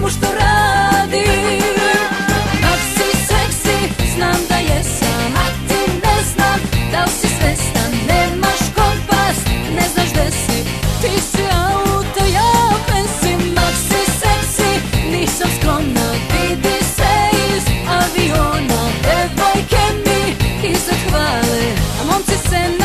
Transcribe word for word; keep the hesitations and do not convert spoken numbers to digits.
što radi. Maksi seksi, znam da jesam, a ti ne znam da li si svestan. Nemaš kompas, ne znaš gde si, ti si auto, ja pensim. Maksi seksi, nisam skromna, vidi se iz aviona. Devojke mi iznad hvale, a momci se